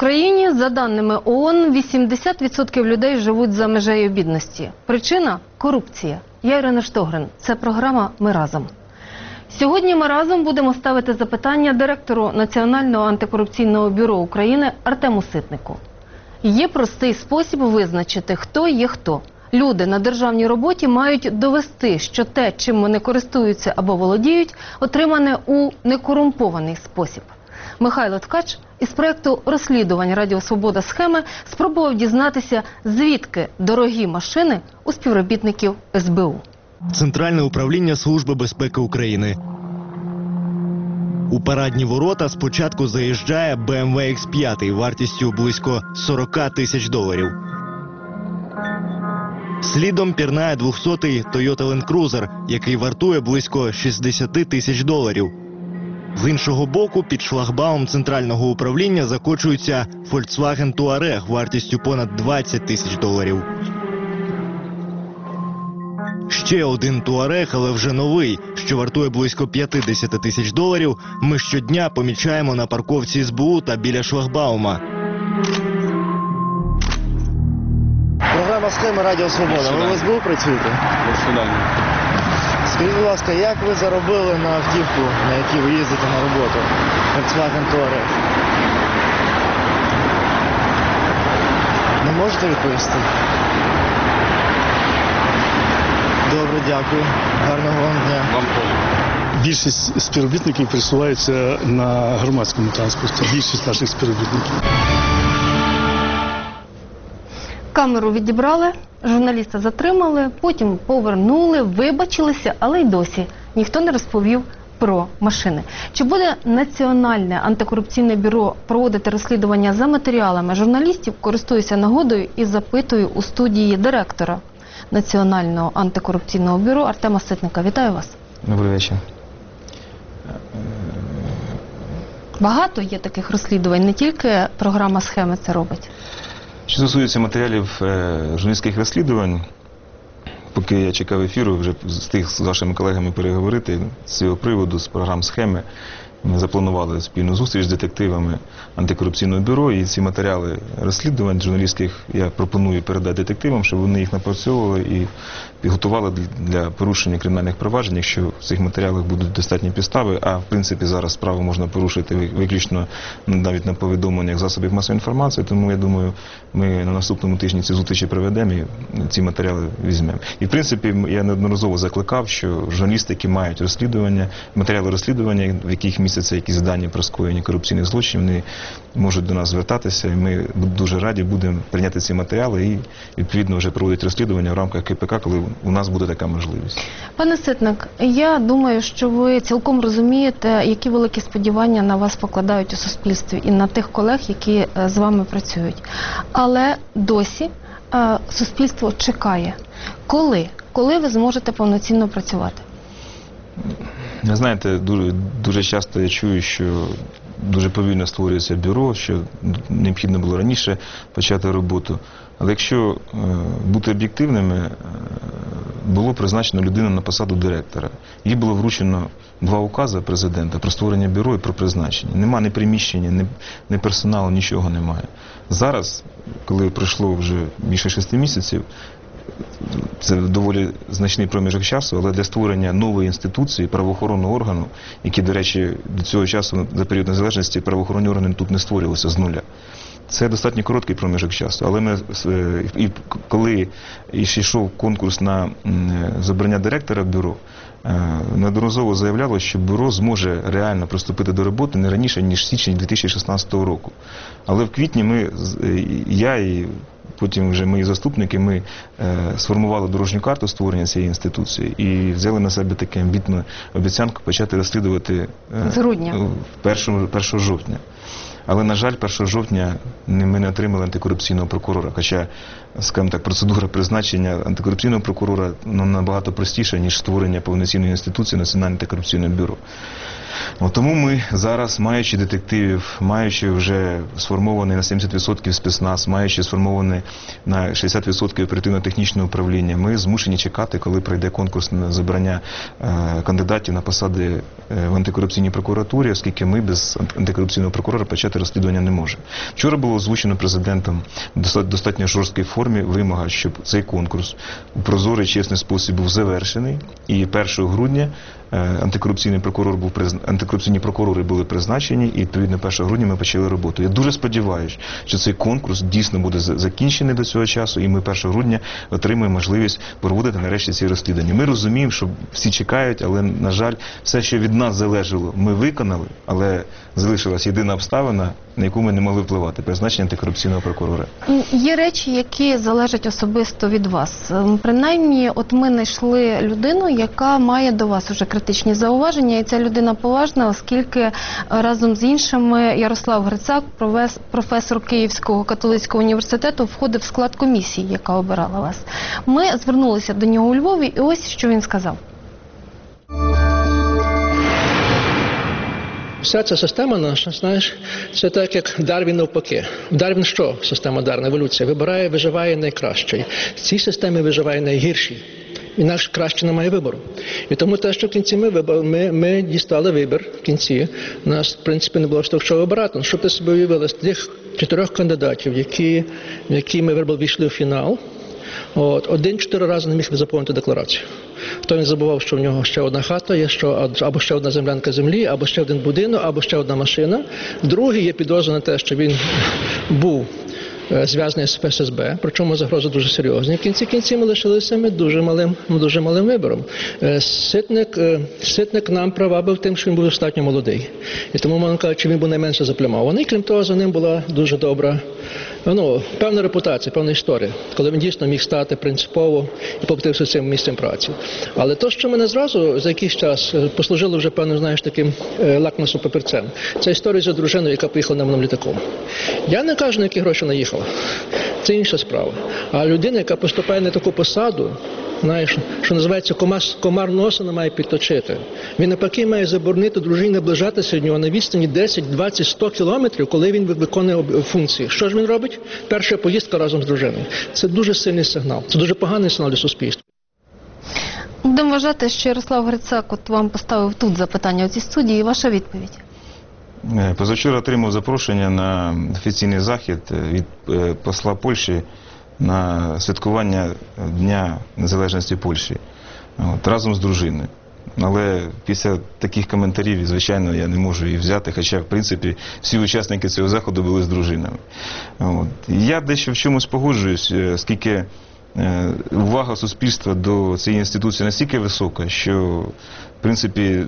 Україні, за даними ООН, 80% людей живуть за межею бідності. Причина – корупція. Я Ірина Штогрин. Це програма «Ми разом». Сьогодні ми разом будемо ставити запитання директору Національного антикорупційного бюро України Артему Ситнику. Є простий спосіб визначити, хто є хто. Люди на державній роботі мають довести, що те, чим вони користуються або володіють, отримане у некорумпований спосіб. Михайло Ткач із проєкту розслідувань «Радіо Свобода. Схеми» спробував дізнатися, звідки дорогі машини у співробітників СБУ. Центральне управління Служби безпеки України. У парадні ворота спочатку заїжджає BMW X5 вартістю близько $40 тисяч. Слідом пірнає 200-й Toyota Land Cruiser, який вартує близько $60 тисяч. З іншого боку, під шлагбаум центрального управління закочується Volkswagen Touareg вартістю понад $20 тисяч. Ще один Touareg, але вже новий, що вартує близько $50 тисяч, ми щодня помічаємо на парковці СБУ та біля шлагбаума. Програма «Схеми» Радіо Свобода. Ви в СБУ працюєте? Скажіть, будь ласка, як ви заробили на автівку, на якій ви їздите на роботу? Volkswagen Touareg. Не можете відповісти? Добре, дякую. Гарного вам дня. Більшість співробітників пересуваються на громадському транспорті. Більшість наших співробітників. Камеру відібрали, журналіста затримали, потім повернули, вибачилися, але й досі ніхто не розповів про машини. Чи буде Національне антикорупційне бюро проводити розслідування за матеріалами журналістів? Користуюся нагодою і запитую у студії директора Національного антикорупційного бюро Артема Ситника. Вітаю вас. Добрий вечір. Багато є таких розслідувань, не тільки програма «Схеми» це робить. Що стосується матеріалів журналістських розслідувань, поки я чекав ефіру, вже встиг з вашими колегами переговорити з цього приводу, з програм «Схеми». Ми запланували спільну зустріч з детективами антикорупційного бюро, і ці матеріали розслідувань журналістських я пропоную передати детективам, щоб вони їх напрацьовували і підготували для порушення кримінальних проваджень, якщо в цих матеріалах будуть достатні підстави, а в принципі зараз справу можна порушити виключно навіть на повідомленнях засобів масової інформації, тому я думаю, ми на наступному тижні ці зустрічі проведемо і ці матеріали візьмемо. І в принципі я неодноразово закликав, що журналісти, які мають розслідування, матеріали розслідування, в яких містяться якісь дані про скоєння корупційних злочинів, вони можуть до нас звертатися, і ми дуже раді будемо прийняти ці матеріали і відповідно вже проводити розслідування в рамках КПК, коли у нас буде така можливість. Пане Ситник, я думаю, що ви цілком розумієте, які великі сподівання на вас покладають у суспільстві і на тих колег, які з вами працюють. Але досі суспільство чекає. Коли ви зможете повноцінно працювати? Ви знаєте, дуже часто я чую, що дуже повільно створюється бюро, що необхідно було раніше почати роботу. Але якщо бути об'єктивними, було призначено людину на посаду директора. Їй було вручено 2 укази президента про створення бюро і про призначення. Нема ні приміщення, ні персоналу, нічого немає. Зараз, коли пройшло вже більше 6 місяців, це доволі значний проміжок часу, але для створення нової інституції, правоохоронного органу, які, до речі, до цього часу, за період незалежності, правоохоронні органи тут не створювалися з нуля. Це достатньо короткий проміжок часу, але коли йшов конкурс на забрання директора бюро, неодноразово заявляло, що бюро зможе реально приступити до роботи не раніше, ніж січень 2016 року. Але в квітні я і потім вже мої заступники, ми сформували дорожню карту створення цієї інституції і взяли на себе таку амбітну обіцянку почати розслідувати з грудня. 1 жовтня. Але, на жаль, 1 жовтня ми не отримали антикорупційного прокурора. Хоча, скажімо так, процедура призначення антикорупційного прокурора набагато простіша, ніж створення повноцінної інституції Національне антикорупційне бюро. Тому ми зараз, маючи детективів, маючи вже сформований на 70% спецназ, маючи сформований на 60% оперативно-технічне управління, ми змушені чекати, коли пройде конкурс на забрання кандидатів на посади в антикорупційній прокуратурі, оскільки ми без антикорупційного прокурора почати розслідування не можемо. Вчора було озвучено президентом в достатньо жорсткій формі вимога, щоб цей конкурс у прозорий, чесний спосіб був завершений, і 1 грудня антикорупційні прокурори були призначені, і відповідно 1 грудня ми почали роботу. Я дуже сподіваюся, що цей конкурс дійсно буде закінчений до цього часу, і ми 1 грудня отримаємо можливість проводити нарешті ці розслідування. Ми розуміємо, що всі чекають, але, на жаль, все, що від нас залежало, ми виконали, але залишилась єдина обставина, на яку ми не могли впливати – призначення антикорупційного прокурора. Є речі, які залежать особисто від вас. Принаймні, от ми знайшли людину, яка має до вас уже критичні зауваження, і ця людина поважна, оскільки разом з іншими Ярослав Грицак, професор Київського католицького університету, входив в склад комісії, яка обирала вас. Ми звернулися до нього у Львові, і ось що він сказав. Вся ця система наша, знаєш, це так, як Дарвін навпаки. Дарвін що? Система Дарвіна, еволюція. Виживає найкращий. В цій системі виживає найгірший. Інакше краще немає вибору. І тому те, що в кінці ми дістали вибір в кінці, нас, в принципі, не було що вибирати. Щоб ти собі уявили, з тих 4 кандидатів, які ми вибрали, війшли в фінал, 1-4 рази не міг заповнити декларацію. Хто він забував, що в нього ще одна хата є, або ще одна землянка землі, або ще один будинок, або ще одна машина. Другий є підозра на те, що він був зв'язаний з ФСБ, причому загрози дуже серйозні. В кінці кінців ми лишилися дуже малим вибором. Ситник нам привабив тим, що він був достатньо молодий. І тому, можна кажучи, він був найменше заплямований. Крім того, за ним була дуже добра, певна репутація, певна історія, коли він дійсно міг стати принципово і поплатився цим місцем праці. Але то, що мене зразу за якийсь час послужило вже, певно, знаєш, таким лакмусовим папірцем, це історія за дружиною, яка поїхала найманим літаком. Я не кажу, на які гроші вона їхала. Це інша справа. А людина, яка поступає на таку посаду, знаєш, що називається комар носа не має підточити. Він навпаки має заборонити дружині наближатися до нього на відстані 10, 20, 100 кілометрів, коли він виконує функції. Що ж він робить? Перша поїздка разом з дружиною. Це дуже сильний сигнал. Це дуже поганий сигнал для суспільства. Будемо вважати, що Ярослав Грицак от вам поставив тут запитання у цій студії. Ваша відповідь? Позавчора отримав запрошення на офіційний захід від посла Польщі на святкування Дня Незалежності Польщі разом з дружиною. Але після таких коментарів, звичайно, я не можу її взяти, хоча, в принципі, всі учасники цього заходу були з дружинами. Я дещо в чомусь погоджуюсь, оскільки увага суспільства до цієї інституції настільки висока, що, в принципі,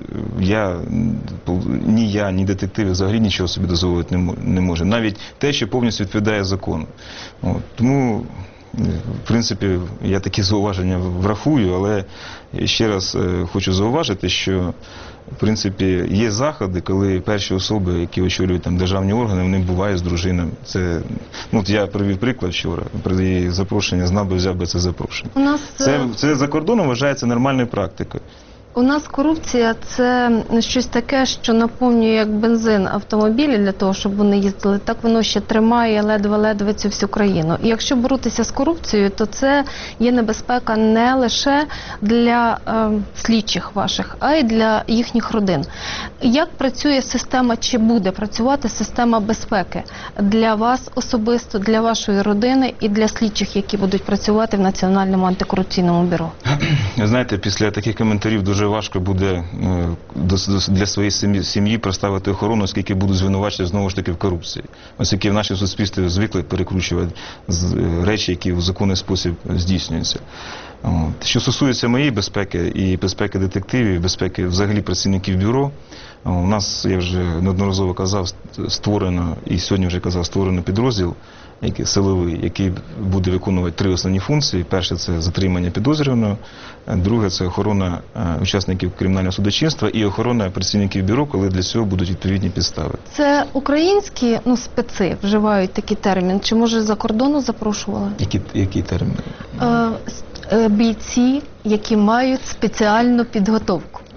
ні я, ні детективи взагалі нічого собі дозволити не можемо. Навіть те, що повністю відповідає закону. Тому, в принципі, я такі зауваження врахую, але ще раз хочу зауважити, що, в принципі, є заходи, коли перші особи, які очолюють там державні органи, вони бувають з дружинами. Це, я привів приклад вчора, при запрошенні знав би, взяв би це запрошення. Це за кордоном вважається нормальною практикою. У нас корупція – це щось таке, що наповнює як бензин автомобілі для того, щоб вони їздили. Так воно ще тримає ледве-ледве цю всю країну. І якщо боротися з корупцією, то це є небезпека не лише для слідчих ваших, а й для їхніх родин. Як працює система, чи буде працювати система безпеки для вас особисто, для вашої родини і для слідчих, які будуть працювати в Національному антикорупційному бюро? Знаєте, після таких коментарів дуже важко буде для своєї сім'ї проставити охорону, оскільки будуть звинувачувати знову ж таки в корупції. Оскільки в нашому суспільстві звикли перекручувати речі, які в законний спосіб здійснюються. Що стосується моєї безпеки і безпеки детективів, безпеки взагалі працівників бюро, у нас, я вже неодноразово казав, створено, і сьогодні вже казав, створено підрозділ силовий, який буде виконувати 3 основні функції. Перше – це затримання підозрюваного, друге – це охорона учасників кримінального судочинства і охорона працівників бюро, коли для цього будуть відповідні підстави. Це українські специ вживають такий термін, чи може за кордону запрошували? Який термін? Бійці, які мають спеціальну підготовку.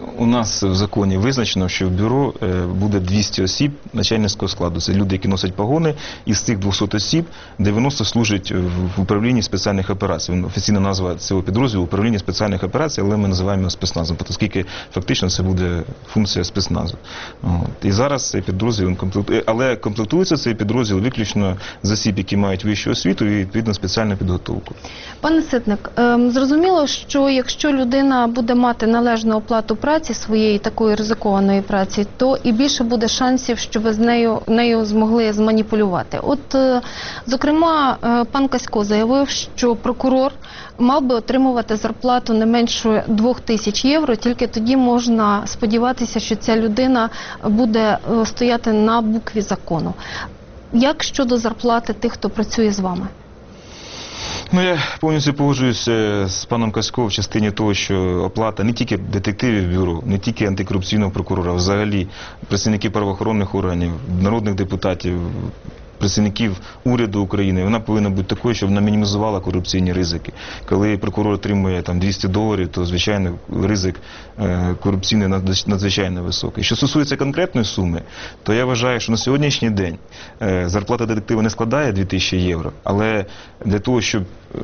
У нас в законі визначено, що в бюро буде 200 осіб начальницького складу. Це люди, які носять погони, і з цих 200 осіб 90 служать в управлінні спеціальних операцій. Офіційна назва цього підрозділу – управління спеціальних операцій, але ми називаємо його спецназом, оскільки фактично це буде функція спецназу. І зараз цей підрозділ але комплектується цей підрозділ виключно з осіб, які мають вищу освіту і відповідно спеціальну підготовку. Пане Ситник, зрозуміло, що якщо людина буде мати належну оплату праці, своєї такої ризикованої праці, то і більше буде шансів, що ви з нею змогли зманіпулювати. От, зокрема, пан Касько заявив, що прокурор мав би отримувати зарплату не менше 2000 євро, тільки тоді можна сподіватися, що ця людина буде стояти на букві закону. Як щодо зарплати тих, хто працює з вами? Я повністю погоджуюся з паном Касько в частині того, що оплата не тільки детективів бюро, не тільки антикорупційного прокурора, а взагалі працівників правоохоронних органів, народних депутатів, працівників уряду України, вона повинна бути такою, щоб вона мінімізувала корупційні ризики. Коли прокурор отримує $200, то, звичайно, ризик корупційний надзвичайно високий. Що стосується конкретної суми, то я вважаю, що на сьогоднішній день зарплата детектива не складає 2000 євро, але для того, щоб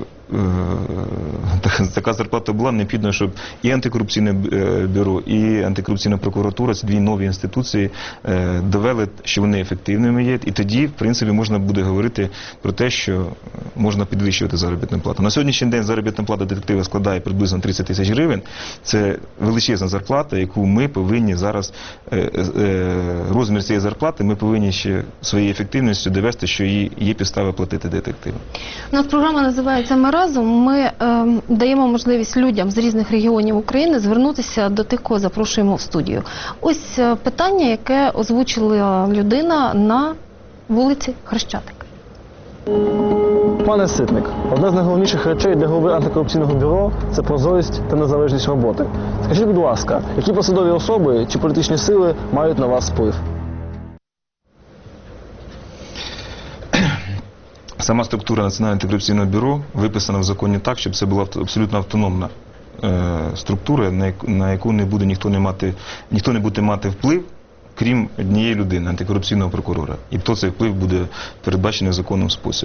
така зарплата була, необхідно, щоб і антикорупційне бюро, і антикорупційна прокуратура, ці дві нові інституції, довели, що вони ефективними є, і тоді, в принципі, можна буде говорити про те, що можна підвищувати заробітну плату. На сьогоднішній день заробітна плата детектива складає приблизно 30 тисяч гривень. Це величезна зарплата, яку ми повинні зараз, розмір цієї зарплати, ми повинні ще своєю ефективністю довести, що є підстави платити детективам. У нас програма називається «Ми разом». Ми даємо можливість людям з різних регіонів України звернутися до тих, кого запрошуємо в студію. Ось питання, яке озвучила людина на вулиці Хрещатик. Пане Ситник, одна з найголовніших речей для голови антикорупційного бюро – це прозорість та незалежність роботи. Скажіть, будь ласка, які посадові особи чи політичні сили мають на вас вплив? Сама структура Національного антикорупційного бюро виписана в законі так, щоб це була абсолютно автономна структура, на яку не буде ніхто не буде мати вплив, крім однієї людини, антикорупційного прокурора. І то цей вплив буде передбачений в законним спосіб.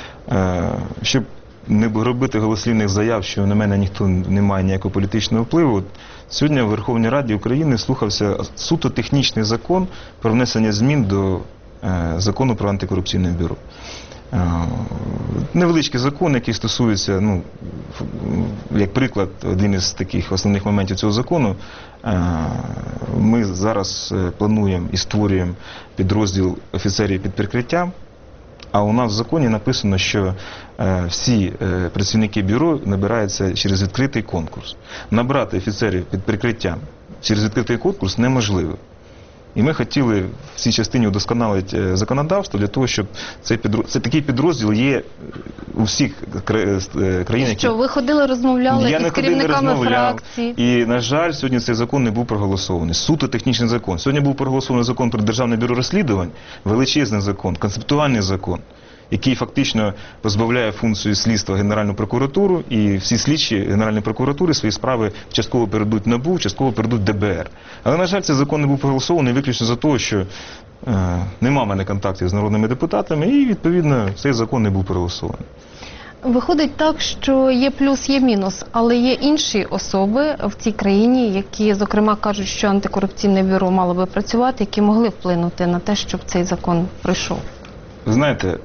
Щоб не робити голослівних заяв, що на мене ніхто не має ніякого політичного впливу, сьогодні в Верховній Раді України слухався суто технічний закон про внесення змін до закону про антикорупційне бюро. Невеличкий закон, який стосується, як приклад, один із таких основних моментів цього закону, ми зараз плануємо і створюємо підрозділ офіцерів під прикриттям, а у нас в законі написано, що всі працівники бюро набираються через відкритий конкурс. Набрати офіцерів під прикриттям через відкритий конкурс неможливо. І ми хотіли в цій частині удосконалити законодавство для того, щоб такий підрозділ є у всіх країнах. Що, ви ходили, розмовляли із керівниками фракцій? І, на жаль, сьогодні цей закон не був проголосований. Суто технічний закон. Сьогодні був проголосований закон про Державне бюро розслідувань, величезний закон, концептуальний закон, який фактично позбавляє функцію слідства Генеральну прокуратуру, і всі слідчі Генеральної прокуратури свої справи частково передадуть НАБУ, частково передадуть ДБР. Але, на жаль, цей закон не був проголосований виключно за того, що нема в мене контактів з народними депутатами, і, відповідно, цей закон не був проголосований. Виходить так, що є плюс, є мінус, але є інші особи в цій країні, які, зокрема, кажуть, що антикорупційне бюро мало би працювати, які могли вплинути на те, щоб цей закон пройшов. Ви знаєте,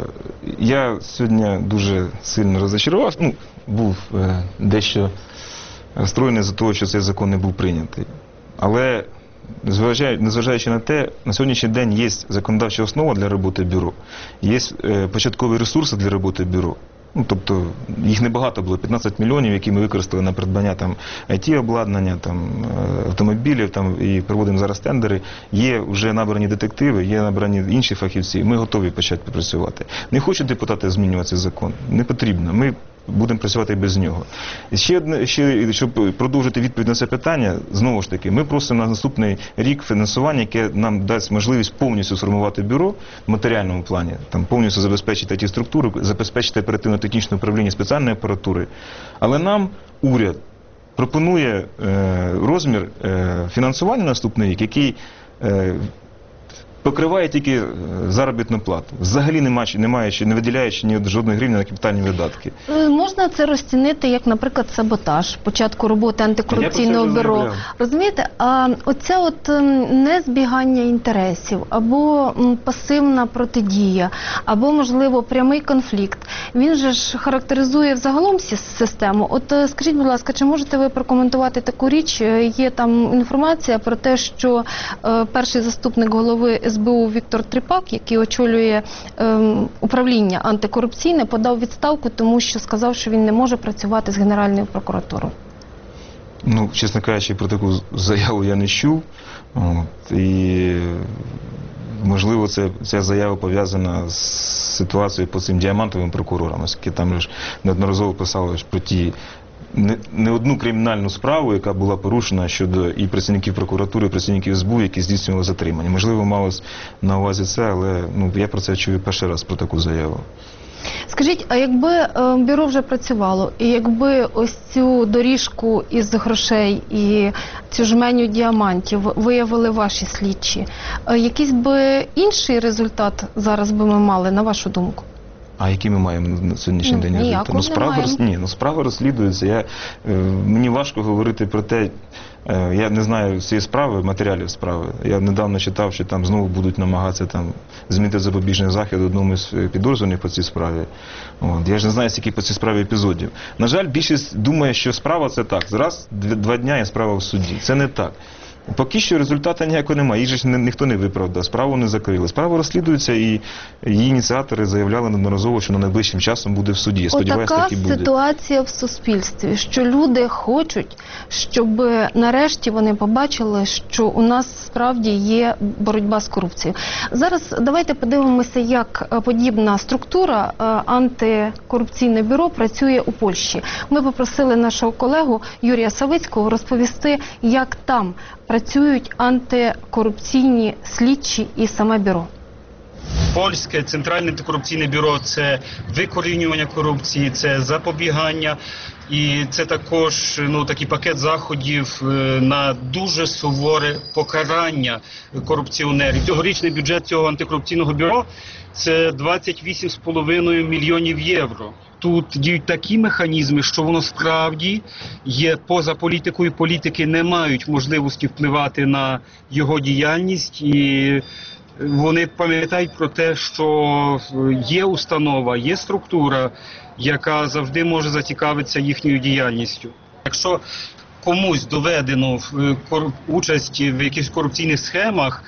я сьогодні дуже сильно розчарувався, був дещо розстроєний за того, що цей закон не був прийнятий. Але, незважаючи на те, на сьогоднішній день є законодавча основа для роботи бюро, є початкові ресурси для роботи бюро. Тобто їх небагато було, 15 мільйонів, які ми використали на придбання IT-обладнання, автомобілів, і проводимо зараз тендери. Є вже набрані детективи, є набрані інші фахівці, ми готові почати працювати. Не хочуть депутати змінювати цей закон, не потрібно, ми будемо працювати без нього. Ще, щоб продовжити відповідь на це питання, знову ж таки, ми просимо на наступний рік фінансування, яке нам дасть можливість повністю сформувати бюро в матеріальному плані, повністю забезпечити ті структури, забезпечити оперативно-технічне управління спеціальної апаратури. Але нам уряд пропонує розмір фінансування на наступний рік, який покриває тільки заробітну плату. Взагалі не виділяючи ні жодної гривні на капітальні видатки. Можна це розцінити як, наприклад, саботаж початку роботи антикорупційного бюро. Розумієте, а оця от незбігання інтересів, або пасивна протидія, або, можливо, прямий конфлікт, він же ж характеризує взагалом систему. От скажіть, будь ласка, чи можете ви прокоментувати таку річ? Є там інформація про те, що перший заступник голови СБУ Віктор Тріпак, який очолює управління антикорупційне, подав відставку, тому що сказав, що він не може працювати з Генеральною прокуратурою. Ну, чесно кажучи, про таку заяву я не чув. І, можливо, ця заява пов'язана з ситуацією по цим діамантовим прокурорам, оскільки там ж неодноразово писали про ті не одну кримінальну справу, яка була порушена щодо і працівників прокуратури, і працівників СБУ, які здійснювали затримання. Можливо, малось на увазі це, але я про це чую перший раз, про таку заяву. Скажіть, а якби бюро вже працювало, і якби ось цю доріжку із грошей і цю жменю діамантів виявили ваші слідчі, якийсь би інший результат зараз би ми мали, на вашу думку? А який ми маємо на сьогоднішній день результат? Справа розслідується. Мені важко говорити про те, я не знаю цієї справи, матеріалів справи. Я недавно читав, що там знову будуть намагатися змінити запобіжний захід одному з підозрюваних по цій справі. Я ж не знаю, скільки по цій справі епізодів. На жаль, більшість думає, що справа це так. Раз, 2 дня і справа в суді. Це не так. Поки що результату ніякого немає, їх ж ніхто не виправдав, справу не закрили. Справа розслідується, і її ініціатори заявляли неодноразово, що найближчим часом буде в суді. Я сподіваюся, так і буде. Отака ситуація в суспільстві, що люди хочуть, щоб нарешті вони побачили, що у нас справді є боротьба з корупцією. Зараз давайте подивимося, як подібна структура антикорупційне бюро працює у Польщі. Ми попросили нашого колегу Юрія Савицького розповісти, як там працюють антикорупційні слідчі і саме бюро. Польське Центральне антикорупційне бюро – це викорінювання корупції, це запобігання і це також такий пакет заходів на дуже суворе покарання корупціонерів. Цьогорічний бюджет цього антикорупційного бюро – це 28,5 мільйонів євро. Тут діють такі механізми, що воно справді є поза політикою. Політики не мають можливості впливати на його діяльність, і вони пам'ятають про те, що є установа, є структура, яка завжди може зацікавитися їхньою діяльністю. Якщо комусь доведено участь в якихось корупційних схемах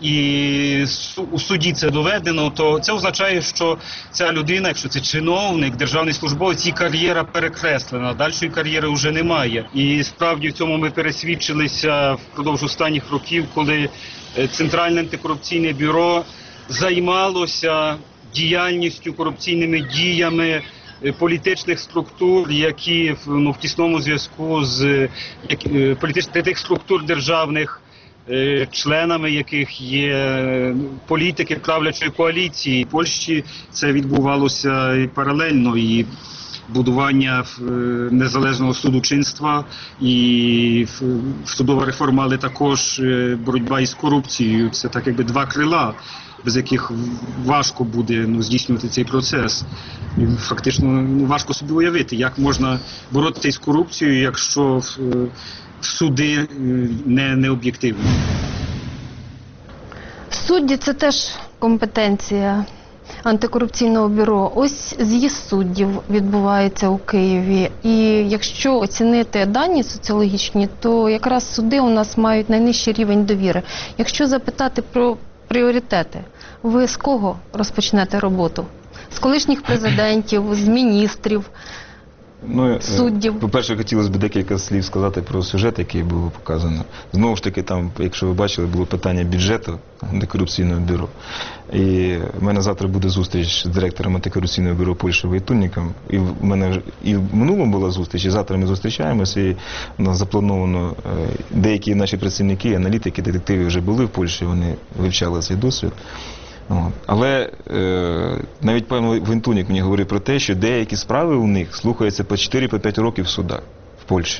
і у суді це доведено, то це означає, що ця людина, якщо це чиновник, державний службовець, її кар'єра перекреслена, дальшої кар'єри вже немає. І справді в цьому ми пересвідчилися впродовж останніх років, коли Центральне антикорупційне бюро займалося діяльністю, корупційними діями політичних структур, які в тісному зв'язку з тих структур державних, членами яких є політики правлячої коаліції. В Польщі це відбувалося і паралельно, і будування незалежного судочинства, і судова реформа, але також боротьба із корупцією. Це так якби 2 крила, без яких важко буде здійснювати цей процес. І фактично важко собі уявити, як можна боротися із корупцією, якщо суди не об'єктивні. Судді – це теж компетенція антикорупційного бюро. Ось з'їзд суддів відбувається у Києві. І якщо оцінити дані соціологічні, то якраз суди у нас мають найнижчий рівень довіри. Якщо запитати про пріоритети, ви з кого розпочнете роботу? З колишніх президентів, з міністрів, суддів? По-перше, хотілося б декілька слів сказати про сюжет, який було показано. Знову ж таки, там, якщо ви бачили, було питання бюджету антикорупційного бюро. І в мене завтра буде зустріч з директором антикорупційного бюро Польщі Войтунніком. І в мене і в минулому була зустріч, і завтра ми зустрічаємося. І у нас заплановано, деякі наші працівники, аналітики, детективи вже були в Польщі, вони вивчали цей досвід. Але навіть пан Войтунік мені говорив про те, що деякі справи у них слухаються по 4-5 років в судах в Польщі.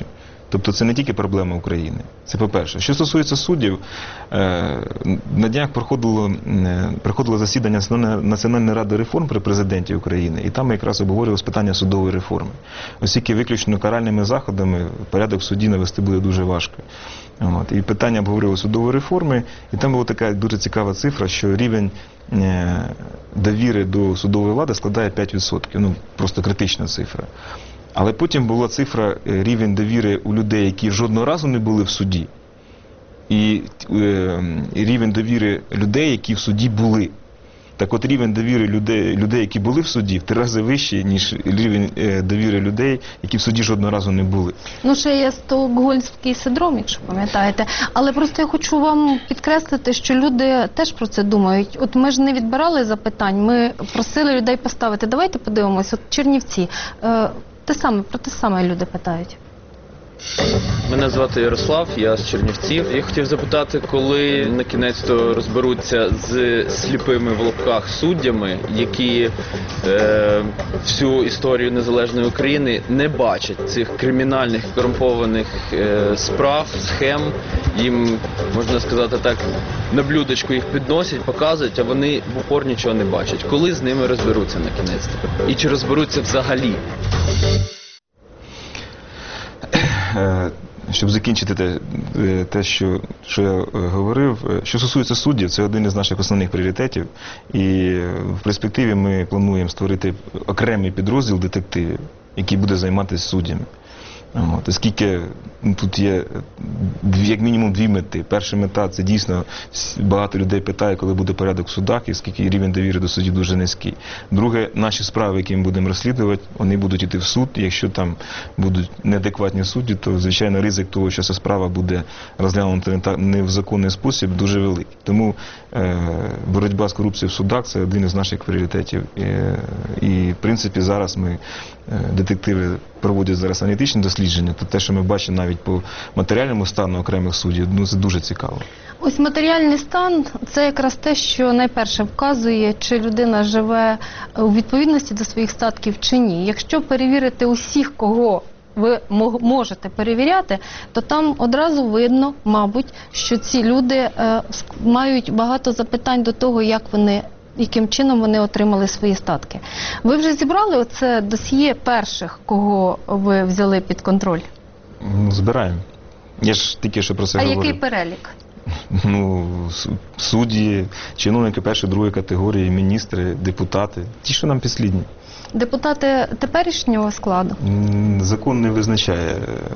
Тобто це не тільки проблема України. Це по-перше. Що стосується суддів, на днях проходило засідання Національної ради реформ при президенті України, і там ми якраз обговорювали питання судової реформи. Оскільки виключно каральними заходами порядок судді навести буде дуже важко. І питання обговорювали судової реформи, і там була така дуже цікава цифра, що рівень довіри до судової влади складає 5%. Просто критична цифра. Але потім була цифра рівень довіри у людей, які жодного разу не були в суді, і рівень довіри людей, які в суді були. Так от рівень довіри людей, які були в суді, в 3 рази вищий, ніж рівень довіри людей, які в суді жодного разу не були. Ще є стокгольмський синдром, якщо пам'ятаєте. Але просто я хочу вам підкреслити, що люди теж про це думають. От ми ж не відбирали запитань, ми просили людей поставити. Давайте подивимось, от Чернівці. Про те саме люди питають. Мене звати Ярослав, я з Чернівців. Я хотів запитати, коли на кінець-то розберуться з сліпими в лапках суддями, які всю історію незалежної України не бачать цих кримінальних корумпованих справ, схем. Їм, можна сказати так, на блюдечку їх підносять, показують, а вони в упор нічого не бачать. Коли з ними розберуться на кінець-то? І чи розберуться взагалі? Щоб закінчити те, що я говорив, що стосується суддів, це один із наших основних пріоритетів. І в перспективі ми плануємо створити окремий підрозділ детективів, який буде займатися суддями. Оскільки тут є як мінімум 2 мети. Перша мета – це дійсно багато людей питає, коли буде порядок в судах, і скільки рівень довіри до судів дуже низький. Друге, наші справи, які ми будемо розслідувати, вони будуть йти в суд. Якщо там будуть неадекватні судді, то, звичайно, ризик того, що ця справа буде розглянута не в законний спосіб, дуже великий. Тому боротьба з корупцією в судах – це один із наших пріоритетів. І в принципі, зараз детективи проводять зараз аналітичні дослідження, то те, що ми бачимо навіть по матеріальному стану окремих суддів, це дуже цікаво. Ось матеріальний стан – це якраз те, що найперше вказує, чи людина живе у відповідності до своїх статків чи ні. Якщо перевірити усіх, кого ви можете перевіряти, то там одразу видно, мабуть, що ці люди мають багато запитань до того, яким чином вони отримали свої статки. Ви вже зібрали оце досьє перших, кого ви взяли під контроль? Збираємо. Я ж тільки що про це говорив. А який перелік? Судді, чиновники першої, другої категорії, міністри, депутати. Ті, що нам підслідні. Депутати теперішнього складу? Закон не визначає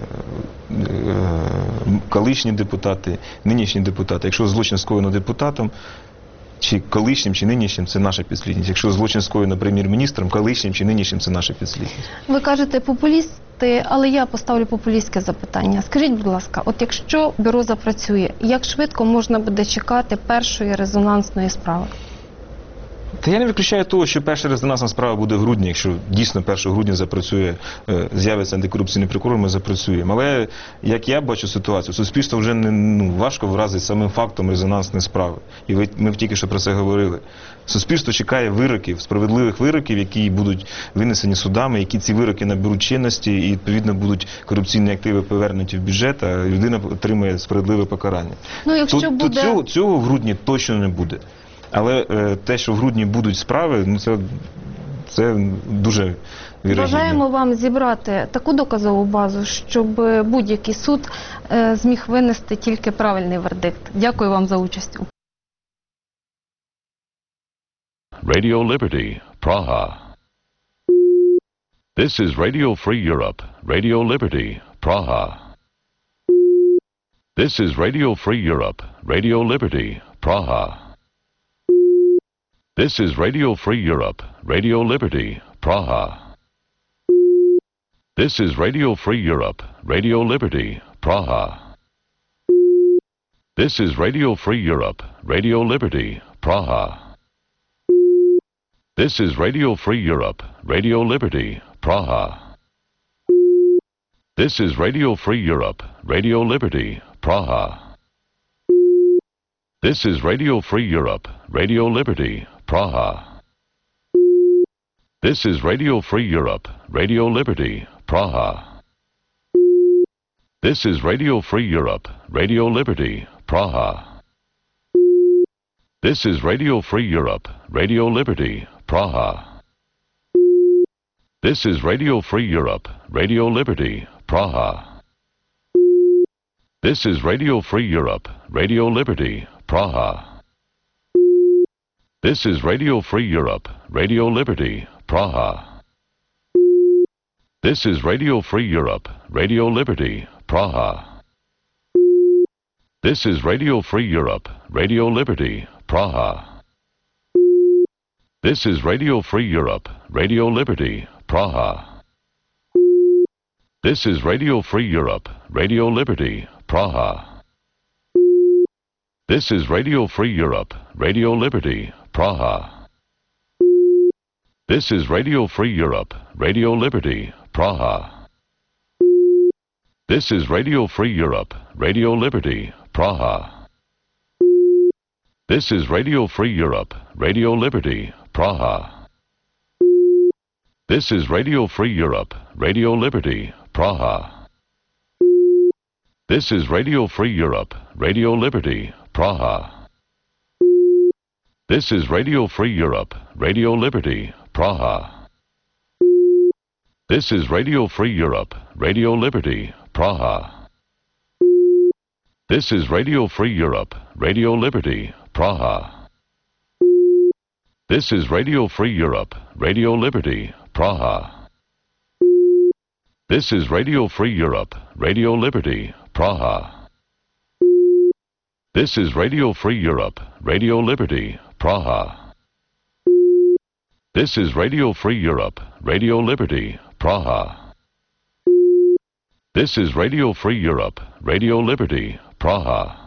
колишні депутати, нинішні депутати. Якщо злочин скоєно депутатом, чи колишнім, чи нинішнім – це наша підслідність. Якщо злочин скоєно прем'єр-міністром, колишнім чи нинішнім – це наша підслідність. Ви кажете популісти, але я поставлю популістське запитання. Скажіть, будь ласка, от якщо бюро запрацює, як швидко можна буде чекати першої резонансної справи? Та я не виключаю того, що перша резонансна справа буде в грудні, якщо дійсно 1 грудня запрацює, з'явиться антикорупційний прокурор, ми запрацюємо. Але, як я бачу ситуацію, суспільство вже важко вразить самим фактом резонансної справи. І ми тільки що про це говорили. Суспільство чекає вироків, справедливих вироків, які будуть винесені судами, які ці вироки наберуть чинності і, відповідно, будуть корупційні активи повернуті в бюджет, а людина отримає справедливе покарання. Цього в грудні точно не буде. Але те, що в грудні будуть справи, це дуже вірогідно. Бажаємо вам зібрати таку доказову базу, щоб будь-який суд зміг винести тільки правильний вердикт. Дякую вам за участь. Radio Liberty, Praha. This is Radio Free Europe, Radio Liberty, Praha. This is Radio Free Europe, Radio Liberty, Praha. This is Radio Free Europe, Radio Liberty, Praha. This is Radio Free Europe, Radio Liberty, Praha. This is Radio Free Europe, Radio Liberty, Praha. This is Radio Free Europe, Radio Liberty, Praha. This is Radio Free Europe, Radio Liberty, Praha. This is Radio Free Europe, Radio Liberty, Praha. This is Radio Free Europe, Radio Liberty, Praha. This is Radio Free Europe, Radio Liberty, Praha. This is Radio Free Europe, Radio Liberty, Praha. This is Radio Free Europe, Radio Liberty, Praha. This is Radio Free Europe, Radio Liberty, Praha. This is Radio Free Europe, Radio Liberty, Praha. This is Radio Free Europe, Radio Liberty, Praha. This is Radio Free Europe, Radio Liberty, Praha. This is Radio Free Europe, Radio Liberty, Praha. This is Radio Free Europe, Radio Liberty, Praha. This is Radio Free Europe, Radio Liberty, Praha. This is Radio Free Europe, Radio Liberty, Praha. This is Radio Free Europe, Radio Liberty, Praha. This is Radio Free Europe, Radio Liberty, Praha. This is Radio Free Europe, Radio Liberty, Praha. This is Radio Free Europe, Radio Liberty, Praha. This is Radio Free Europe, Radio Liberty, Praha. This is Radio Free Europe, Radio Liberty, Praha. This is Radio Free Europe, Radio Liberty, Praha. This is Radio Free Europe, Radio Liberty, Praha. This is Radio Free Europe, Radio Liberty, Praha. This is Radio Free Europe, Radio Liberty, Praha. This is Radio Free Europe, Radio Liberty, Praha. This is Radio Free Europe, Radio Liberty, Praha.